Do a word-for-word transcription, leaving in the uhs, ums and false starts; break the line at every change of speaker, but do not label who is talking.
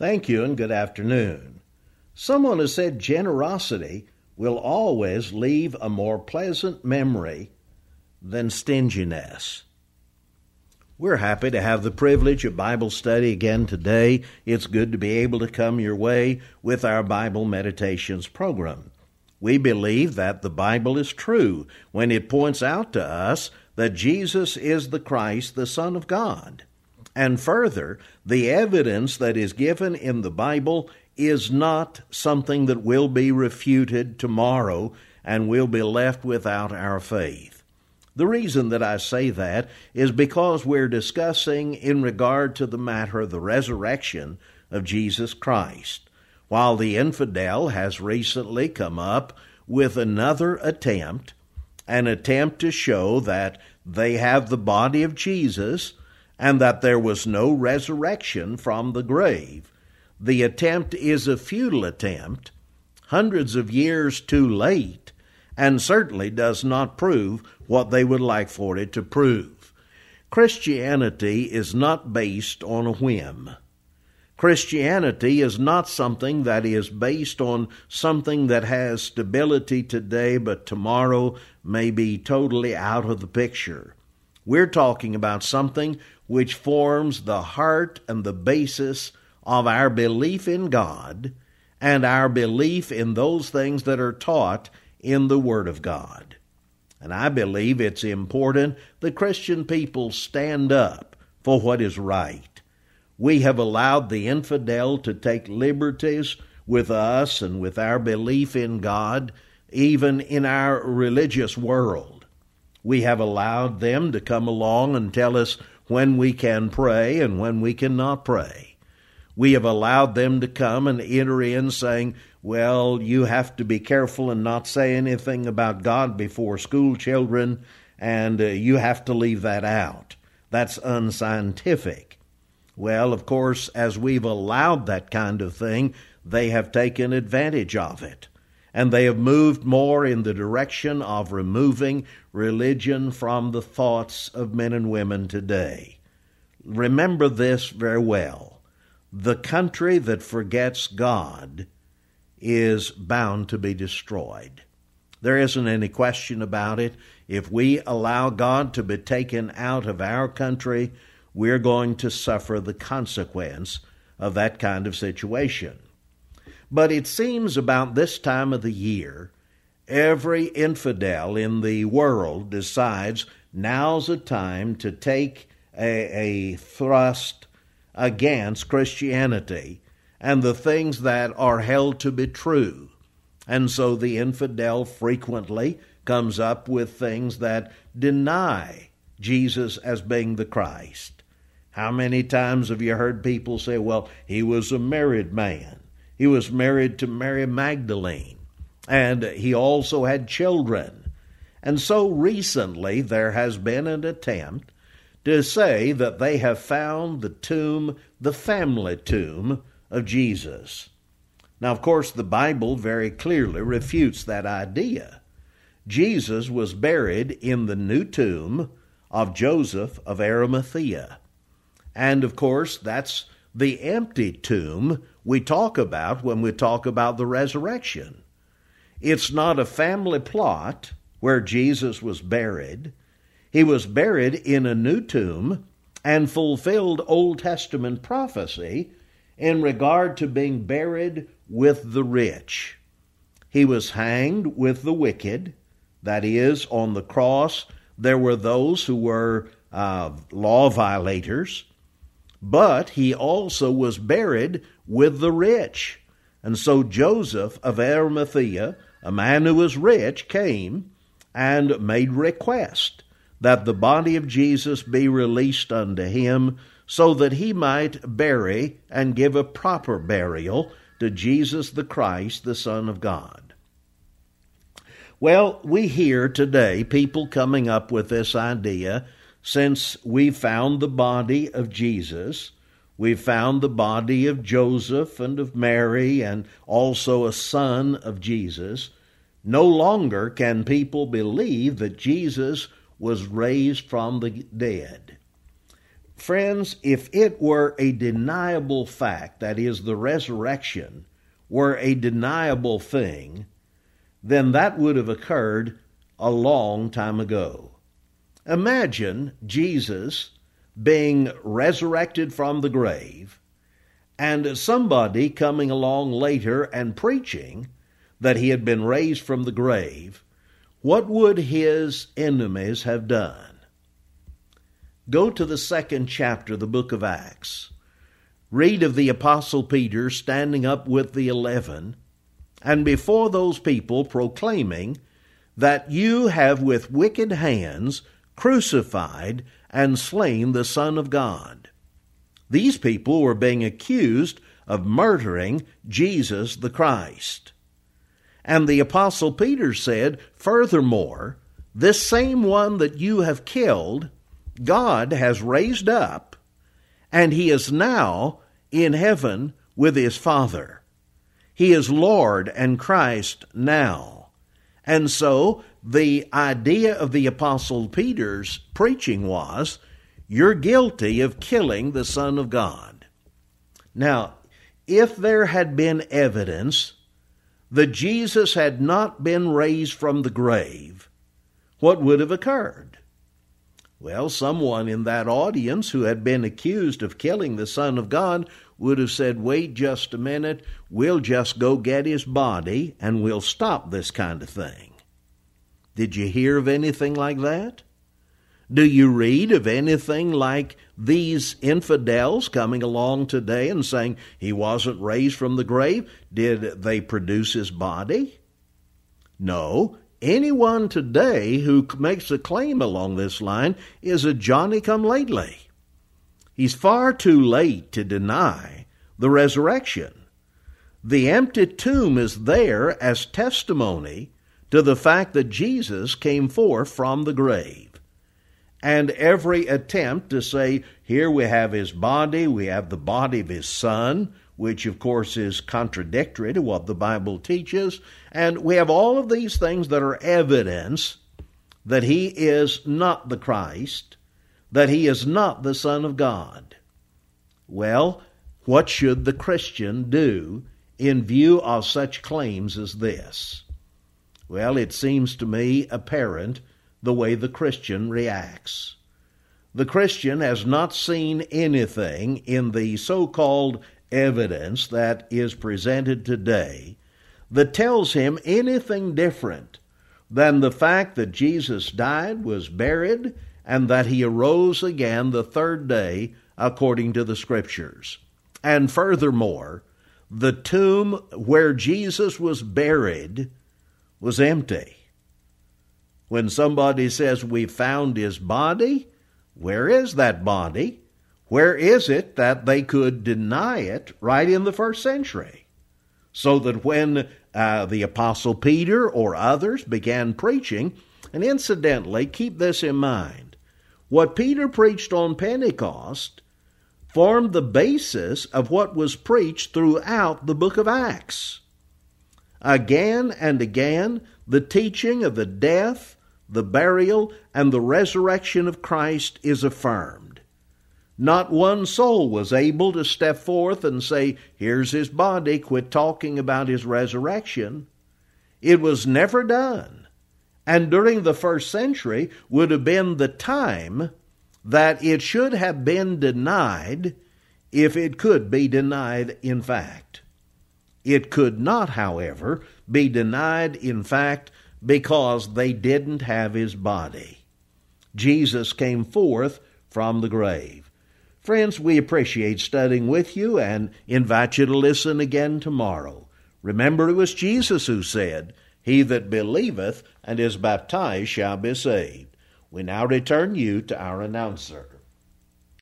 Thank you and good afternoon. Someone has said generosity will always leave a more pleasant memory than stinginess. We're happy to have the privilege of Bible study again today. It's good to be able to come your way with our Bible Meditations program. We believe that the Bible is true when it points out to us that Jesus is the Christ, the Son of God. And further, the evidence that is given in the Bible is not something that will be refuted tomorrow and we'll be left without our faith. The reason that I say that is because we're discussing in regard to the matter of the resurrection of Jesus Christ, while the infidel has recently come up with another attempt, an attempt to show that they have the body of Jesus and that there was no resurrection from the grave. The attempt is a futile attempt, hundreds of years too late, and certainly does not prove what they would like for it to prove. Christianity is not based on a whim. Christianity is not something that is based on something that has stability today, but tomorrow may be totally out of the picture. We're talking about something which forms the heart and the basis of our belief in God and our belief in those things that are taught in the Word of God. And I believe it's important that Christian people stand up for what is right. We have allowed the infidel to take liberties with us and with our belief in God, even in our religious world. We have allowed them to come along and tell us when we can pray and when we cannot pray. We have allowed them to come and enter in saying, well, you have to be careful and not say anything about God before school children, and uh, you have to leave that out. That's unscientific. Well, of course, as we've allowed that kind of thing, they have taken advantage of it. And they have moved more in the direction of removing religion from the thoughts of men and women today. Remember this very well. The country that forgets God is bound to be destroyed. There isn't any question about it. If we allow God to be taken out of our country, we're going to suffer the consequence of that kind of situation. But it seems about this time of the year, every infidel in the world decides now's a time to take a, a thrust against Christianity and the things that are held to be true. And so the infidel frequently comes up with things that deny Jesus as being the Christ. How many times have you heard people say, well, he was a married man. He was married to Mary Magdalene, and he also had children. And so recently there has been an attempt to say that they have found the tomb, the family tomb of Jesus. Now, of course, the Bible very clearly refutes that idea. Jesus was buried in the new tomb of Joseph of Arimathea. And, of course, that's the empty tomb we talk about when we talk about the resurrection. It's not a family plot where Jesus was buried. He was buried in a new tomb and fulfilled Old Testament prophecy in regard to being buried with the rich. He was hanged with the wicked. That is, on the cross, there were those who were uh, law violators. But he also was buried with the rich. And so Joseph of Arimathea, a man who was rich, came and made request that the body of Jesus be released unto him so that he might bury and give a proper burial to Jesus the Christ, the Son of God. Well, we hear today people coming up with this idea. Since we found the body of Jesus, we found the body of Joseph and of Mary and also a son of Jesus, no longer can people believe that Jesus was raised from the dead. Friends, if it were a deniable fact, that is, the resurrection were a deniable thing, then that would have occurred a long time ago. Imagine Jesus being resurrected from the grave and somebody coming along later and preaching that he had been raised from the grave. What would his enemies have done? Go to the second chapter of the book of Acts. Read of the Apostle Peter standing up with the eleven, and before those people proclaiming that you have with wicked hands crucified and slain the Son of God. These people were being accused of murdering Jesus the Christ. And the Apostle Peter said, furthermore, this same one that you have killed, God has raised up, and he is now in heaven with his Father. He is Lord and Christ now. And so the idea of the Apostle Peter's preaching was, you're guilty of killing the Son of God. Now, if there had been evidence that Jesus had not been raised from the grave, what would have occurred? Well, someone in that audience who had been accused of killing the Son of God would have said, wait just a minute, we'll just go get his body and we'll stop this kind of thing. Did you hear of anything like that? Do you read of anything like these infidels coming along today and saying he wasn't raised from the grave? Did they produce his body? No. Anyone today who makes a claim along this line is a Johnny-come-lately. He's far too late to deny the resurrection. The empty tomb is there as testimony to the fact that Jesus came forth from the grave. And every attempt to say, here we have his body, we have the body of his Son, which of course is contradictory to what the Bible teaches, and we have all of these things that are evidence that he is not the Christ, that he is not the Son of God. Well, what should the Christian do in view of such claims as this? Well, it seems to me apparent the way the Christian reacts. The Christian has not seen anything in the so-called evidence that is presented today that tells him anything different than the fact that Jesus died, was buried, and that he arose again the third day according to the Scriptures. And furthermore, the tomb where Jesus was buried was empty. When somebody says, we found his body, where is that body? Where is it that they could deny it right in the first century? So that when uh, the Apostle Peter or others began preaching, and incidentally, keep this in mind, what Peter preached on Pentecost formed the basis of what was preached throughout the book of Acts. Again and again, the teaching of the death, the burial, and the resurrection of Christ is affirmed. Not one soul was able to step forth and say, here's his body, quit talking about his resurrection. It was never done. And during the first century would have been the time that it should have been denied if it could be denied in fact. It could not, however, be denied in fact because they didn't have his body. Jesus came forth from the grave. Friends, we appreciate studying with you and invite you to listen again tomorrow. Remember, it was Jesus who said, he that believeth and is baptized shall be saved. We now return you to our announcer.